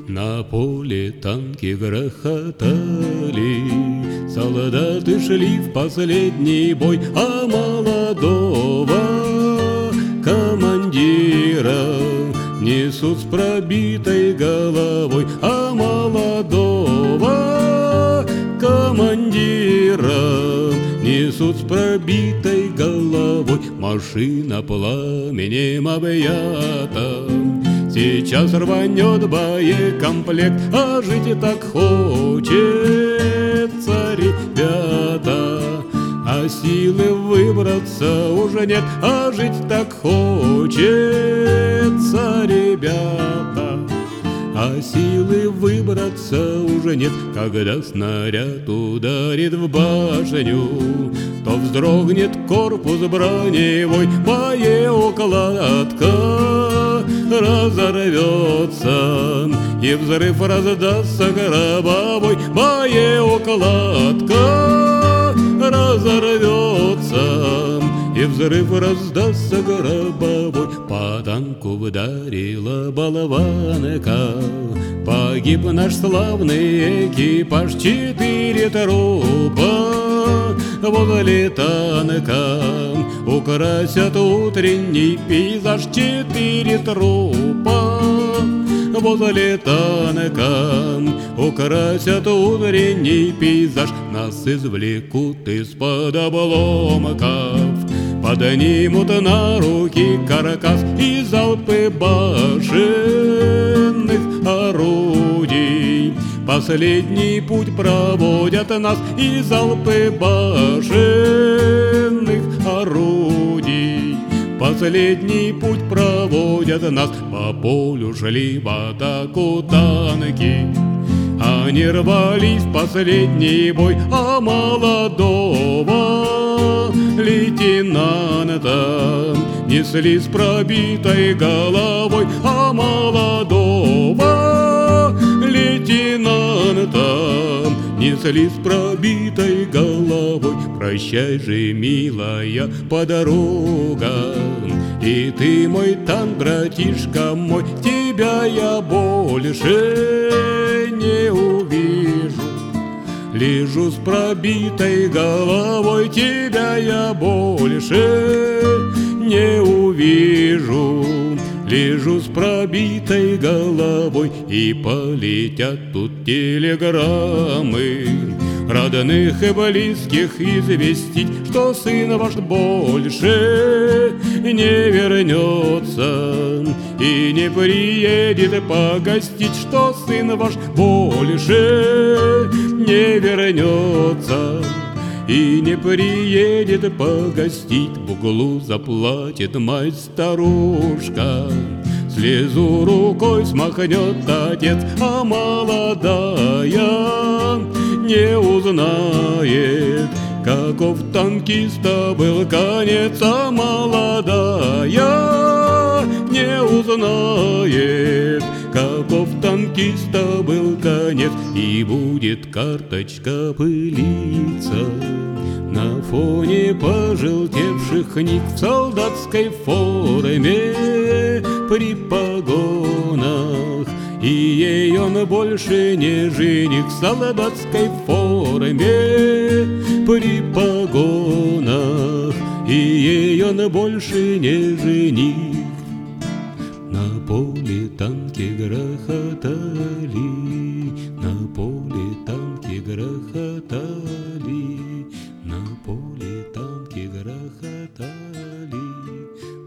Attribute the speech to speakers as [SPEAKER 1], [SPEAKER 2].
[SPEAKER 1] На поле танки грохотали, солдаты шли в последний бой, а молодого командира несут с пробитой головой, а молодого командира несут с пробитой головой. Машина пламенем объята, сейчас рванет боекомплект, а жить так хочется, ребята. А силы выбраться уже нет, а жить так хочется, ребята. А силы выбраться уже нет, когда снаряд ударит в башню, то вздрогнет корпус броневой, боеукладка разорвется, и взрыв раздастся гробовой. Боеукладка разорвется, и взрыв раздастся гробовой. По танку вдарила болванка, погиб наш славный экипаж. 4 трупа возле танка украсят утренний пейзаж. 4 трупа возле танка украсят утренний пейзаж. Нас извлекут из-под обломков, поднимут на руки каркас и залпы башенных орудий. Последний путь проводят нас и залпы башенных орудий. Последний путь проводят нас. По полю шли в атаку танки, они рвались в последний бой, а молодого лейтенанта несли с пробитой головой, а молодого лейтенанта несли с пробитой головой. Прощай же, милая подруга, и ты мой танк, братишка мой, тебя я больше не увижу. Лежу с пробитой головой, тебя я больше не увижу. Лежу с пробитой головой, и полетят тут телеграммы родных и близких известить, что сын ваш больше не вернется и не приедет погостить, что сын ваш больше не вернется и не приедет погостить. В углу заплатит мать-старушка, слезу рукой смахнет отец, а молодая не узнает, каков танкиста был конец, а молодая не узнает, каков танкиста был конец. И будет карточка пылиться на фоне пожелтевших книг в солдатской форме при погонах. И ей он больше не жених в солдатской форме при погонах. И ей он больше не жених. На поле танки грохотали, на поле танки грохотали, на поле танки грохотали.